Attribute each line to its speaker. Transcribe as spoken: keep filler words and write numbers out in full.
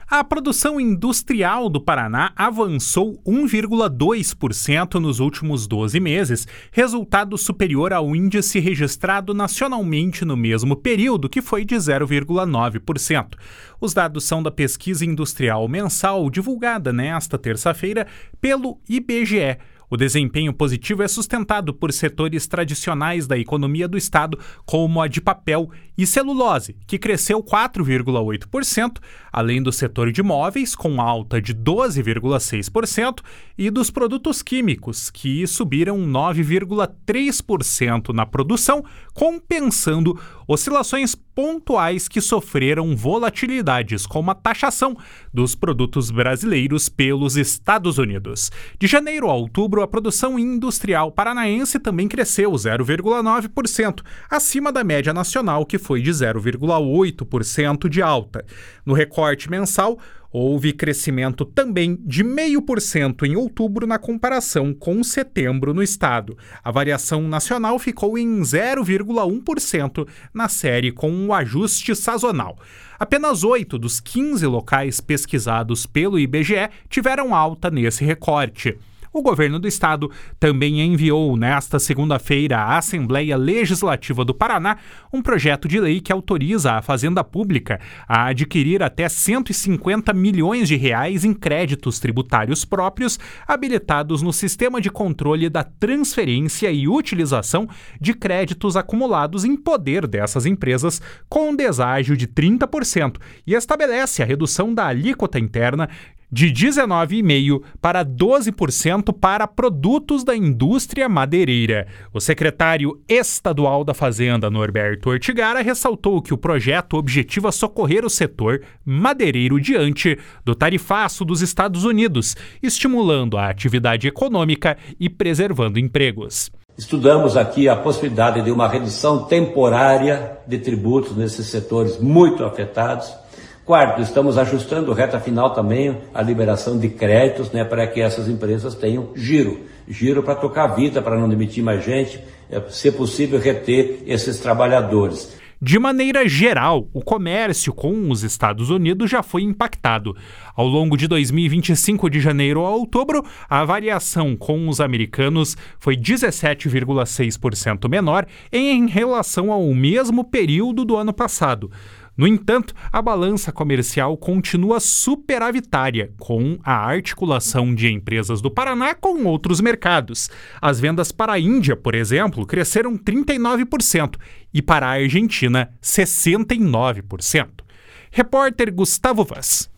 Speaker 1: A produção industrial do Paraná avançou um vírgula dois por cento nos últimos doze meses, resultado superior ao índice registrado nacionalmente no mesmo período, que foi de zero vírgula nove por cento. Os dados são da pesquisa industrial mensal divulgada nesta terça-feira pelo I B G E. O desempenho positivo é sustentado por setores tradicionais da economia do estado, como a de papel e celulose, que cresceu quatro vírgula oito por cento, além do setor de móveis, com alta de doze vírgula seis por cento, e dos produtos químicos, que subiram nove vírgula três por cento na produção, compensando oscilações pontuais que sofreram volatilidades, como a taxação dos produtos brasileiros pelos Estados Unidos. De janeiro a outubro, a produção industrial paranaense também cresceu zero vírgula nove por cento, acima da média nacional, que foi de zero vírgula oito por cento de alta. No recorte mensal, houve crescimento também de zero vírgula cinco por cento em outubro na comparação com setembro no estado. A variação nacional ficou em zero vírgula um por cento na série com um ajuste sazonal. Apenas oito dos quinze locais pesquisados pelo I B G E tiveram alta nesse recorte. O governo do estado também enviou nesta segunda-feira à Assembleia Legislativa do Paraná um projeto de lei que autoriza a Fazenda Pública a adquirir até cento e cinquenta milhões de reais em créditos tributários próprios habilitados no Sistema de Controle da Transferência e Utilização de Créditos Acumulados em poder dessas empresas, com um deságio de trinta por cento, e estabelece a redução da alíquota interna de dezenove vírgula cinco por cento para doze por cento para produtos da indústria madeireira. O secretário estadual da Fazenda, Norberto Ortigara, ressaltou que o projeto objetiva socorrer o setor madeireiro diante do tarifaço dos Estados Unidos, estimulando a atividade econômica e preservando empregos.
Speaker 2: Estudamos aqui a possibilidade de uma redução temporária de tributos nesses setores muito afetados. Quarto, estamos ajustando reta final também a liberação de créditos, né, para que essas empresas tenham giro. Giro para tocar a vida, para não demitir mais gente, é, se possível reter esses trabalhadores.
Speaker 1: De maneira geral, o comércio com os Estados Unidos já foi impactado. Ao longo de dois mil e vinte e cinco, de janeiro a outubro, a variação com os americanos foi dezessete vírgula seis por cento menor em relação ao mesmo período do ano passado. No entanto, a balança comercial continua superavitária, com a articulação de empresas do Paraná com outros mercados. As vendas para a Índia, por exemplo, cresceram trinta e nove por cento e para a Argentina, sessenta e nove por cento. Repórter Gustavo Vaz.